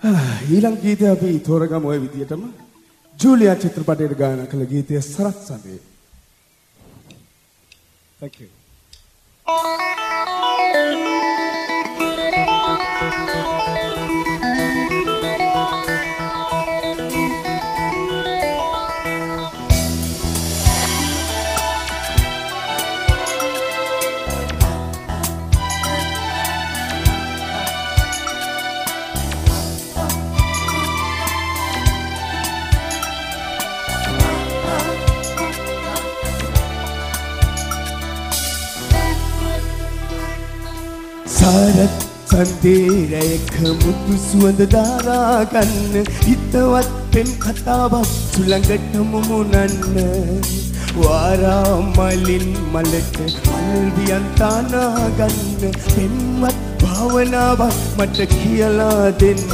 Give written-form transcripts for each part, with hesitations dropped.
ඊළඟ ගීතය අපි තෝරගමු ඔය විදියටම. ජූලියා චිත්‍රපටයේ ගායනා කළ ගීතය සරත් සඳේ. Thank you. සරත් සන්දේරයක මුතු සුවඳ දාරා ගන්න හිතවත් පෙම් කතාවක් සුළඟටම මුනන්න වාරා මලින් මලට අල්වියන් තානා ගන්න පෙම්වත් භාවනාවක් මට කියලා දෙන්න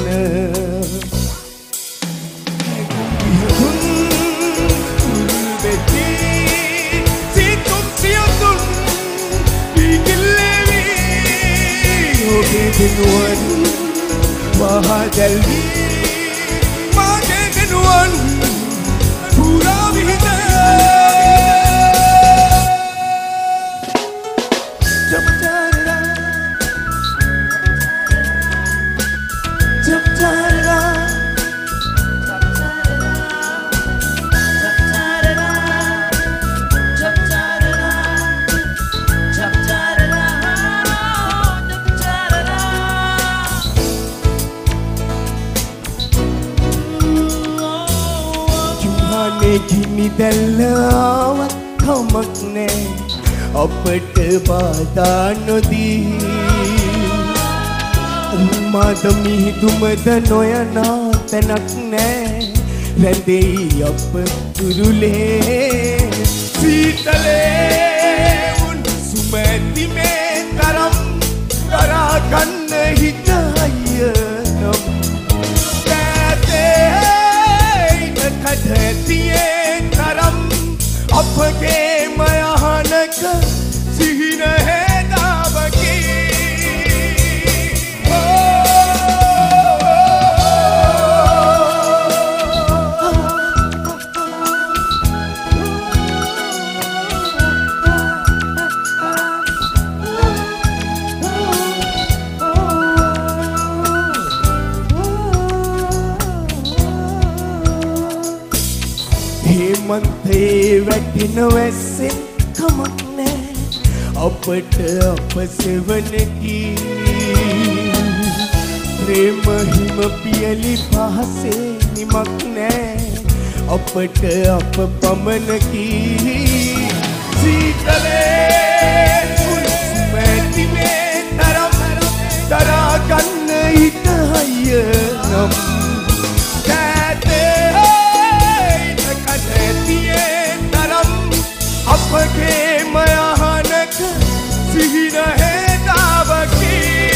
Genuan Mahadalvi Mage genuan Pura vida Jab-jara Jab-jara Gini dalaawat kamak ne අපට බාධා නොදී උම්මාද මිහිදුමද නොයනා තැනක් නෑ රැඳෙයි අප තුරුලේ සීතලේ උන් සුමැති මේ තරම් කරා ගන්න හිත අයියනම් කඩතියේ තරම් අපගේ මයහනක සිහින හේදාවකි මන්තේ වැටින වැස්සෙන් කමක් නෑ අපට අප සෙවණකි ප්‍රේම හිම පියලි පහසේ නිමක් නෑ අපට අප පමණකි සීතලේ සුමැති මේ තරම් දරා ගන්න හිත හයියනම් අපගේ මයහනක සිහින හේදාවකි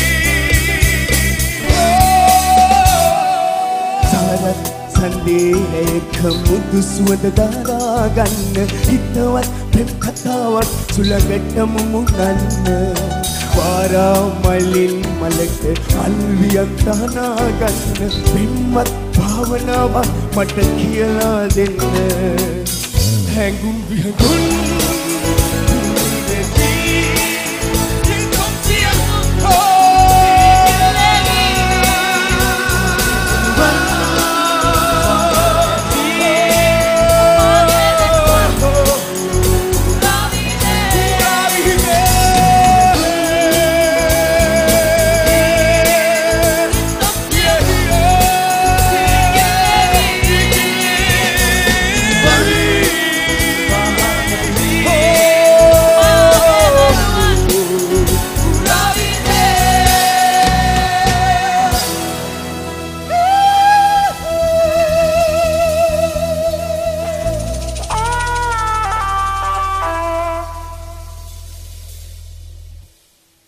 සරත් සන්දේරයක මුදු සුවඳ දාරා ගන්න හිතවත් පෙම් කතාවක් සුළඟටම මුනන්න වාරා මලින් මලට අල්වියක් තහනා ගන්න පෙම්වත් භාවනාවක් මට කියලා දෙන්න හැඟුම් විහඟුන්